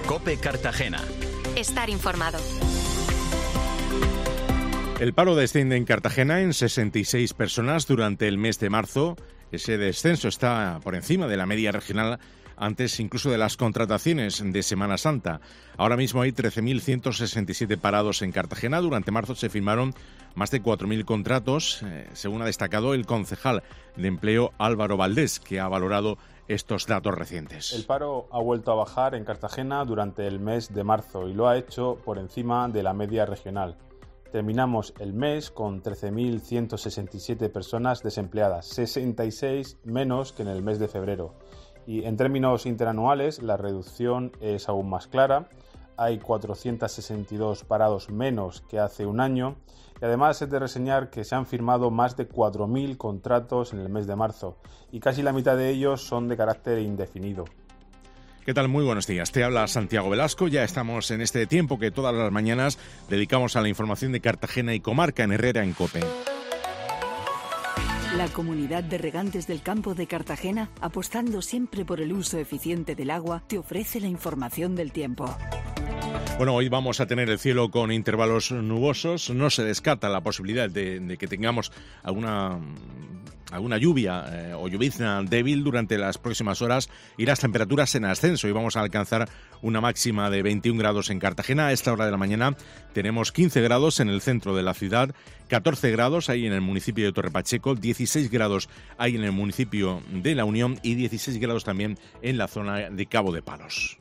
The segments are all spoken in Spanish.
COPE Cartagena. Estar informado. El paro desciende en Cartagena en 66 personas durante el mes de marzo. Ese descenso está por encima de la media regional, antes incluso de las contrataciones de Semana Santa. Ahora mismo hay 13.167 parados en Cartagena. Durante marzo se firmaron más de 4.000 contratos, según ha destacado el concejal de Empleo Álvaro Valdés, que ha valorado estos datos recientes. El paro ha vuelto a bajar en Cartagena durante el mes de marzo y lo ha hecho por encima de la media regional. Terminamos el mes con 13.167 personas desempleadas, 66 menos que en el mes de febrero. Y en términos interanuales, la reducción es aún más clara. Hay 462 parados menos que hace un año. Y además es de reseñar que se han firmado más de 4.000 contratos en el mes de marzo y casi la mitad de ellos son de carácter indefinido. ¿Qué tal? Muy buenos días. Te habla Santiago Velasco. Ya estamos en este tiempo que todas las mañanas dedicamos a la información de Cartagena y comarca en Herrera en COPE. La Comunidad de Regantes del Campo de Cartagena, apostando siempre por el uso eficiente del agua, te ofrece la información del tiempo. Bueno, hoy vamos a tener el cielo con intervalos nubosos. No se descarta la posibilidad de que tengamos alguna lluvia o llovizna débil durante las próximas horas y las temperaturas en ascenso. Y vamos a alcanzar una máxima de 21 grados en Cartagena. A esta hora de la mañana tenemos 15 grados en el centro de la ciudad, 14 grados ahí en el municipio de Torre Pacheco, 16 grados ahí en el municipio de La Unión y 16 grados también en la zona de Cabo de Palos.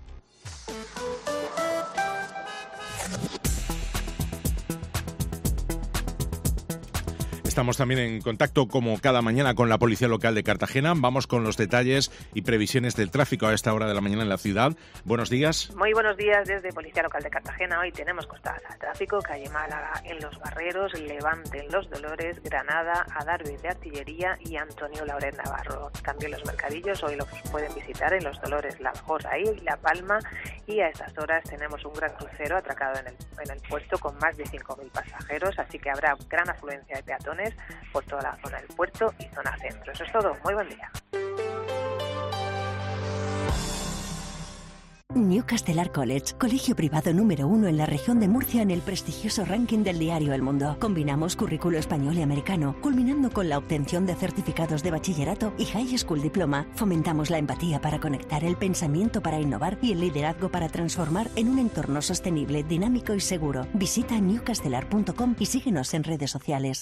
Estamos también en contacto, como cada mañana, con la Policía Local de Cartagena. Vamos con los detalles y previsiones del tráfico a esta hora de la mañana en la ciudad. Buenos días. Muy buenos días desde Policía Local de Cartagena. Hoy tenemos cortadas al tráfico, calle Málaga en Los Barreros, Levante en Los Dolores, Granada, Adarve de Artillería y Antonio Lauret Navarro. También los mercadillos hoy los pueden visitar en Los Dolores, La Jorra y La Palma. Y a estas horas tenemos un gran crucero atracado en el puerto con más de 5.000 pasajeros, así que habrá gran afluencia de peatones por toda la zona del puerto y zona centro. Eso es todo. Muy buen día. New Castelar College, colegio privado número 1 en la región de Murcia en el prestigioso ranking del diario El Mundo. Combinamos currículo español y americano, culminando con la obtención de certificados de bachillerato y High School Diploma. Fomentamos la empatía para conectar, el pensamiento para innovar y el liderazgo para transformar en un entorno sostenible, dinámico y seguro. Visita newcastelar.com y síguenos en redes sociales.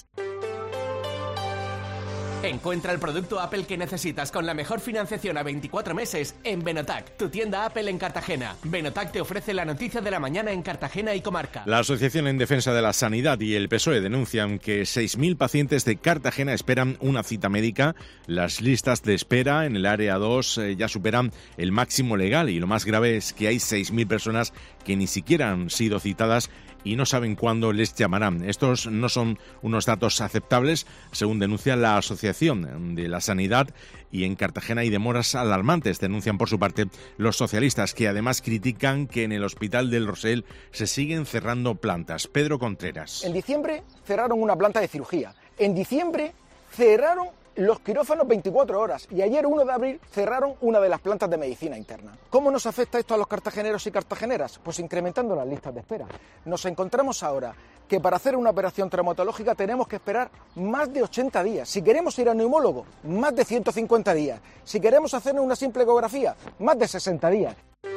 Encuentra el producto Apple que necesitas con la mejor financiación a 24 meses en Benotac, tu tienda Apple en Cartagena. Benotac te ofrece la noticia de la mañana en Cartagena y comarca. La Asociación en Defensa de la Sanidad y el PSOE denuncian que 6.000 pacientes de Cartagena esperan una cita médica. Las listas de espera en el área 2 ya superan el máximo legal y lo más grave es que hay 6.000 personas que ni siquiera han sido citadas y no saben cuándo les llamarán. Estos no son unos datos aceptables, según denuncia la Asociación de la Sanidad, y en Cartagena hay demoras alarmantes, denuncian por su parte los socialistas, que además critican que en el Hospital del Rosell se siguen cerrando plantas. Pedro Contreras. En diciembre cerraron una planta de cirugía. En diciembre cerraron los quirófanos 24 horas y ayer 1 de abril cerraron una de las plantas de medicina interna. ¿Cómo nos afecta esto a los cartageneros y cartageneras? Pues incrementando las listas de espera. Nos encontramos ahora que para hacer una operación traumatológica tenemos que esperar más de 80 días. Si queremos ir a neumólogo, más de 150 días. Si queremos hacer una simple ecografía, más de 60 días.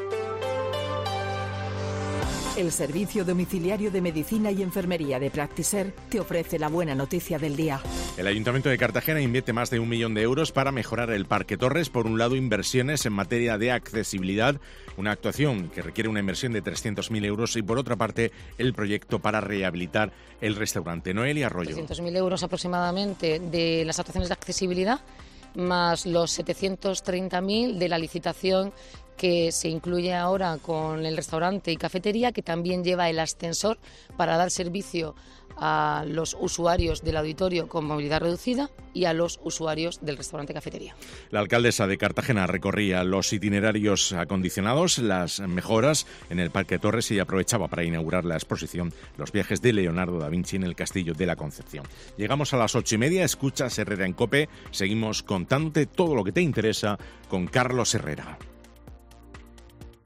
El Servicio Domiciliario de Medicina y Enfermería de Practiser te ofrece la buena noticia del día. El Ayuntamiento de Cartagena invierte más de 1 millón de euros para mejorar el Parque Torres. Por un lado, inversiones en materia de accesibilidad, una actuación que requiere una inversión de 300.000 euros y por otra parte, el proyecto para rehabilitar el restaurante. Noelia Arroyo. 300.000 euros aproximadamente de las actuaciones de accesibilidad, más los 730.000 de la licitación que se incluye ahora con el restaurante y cafetería, que también lleva el ascensor para dar servicio a los usuarios del auditorio con movilidad reducida y a los usuarios del restaurante cafetería. La alcaldesa de Cartagena recorría los itinerarios acondicionados, las mejoras en el Parque Torres y aprovechaba para inaugurar la exposición Los viajes de Leonardo da Vinci en el Castillo de la Concepción. Llegamos a las 8:30, escuchas Herrera en COPE, seguimos contándote todo lo que te interesa con Carlos Herrera.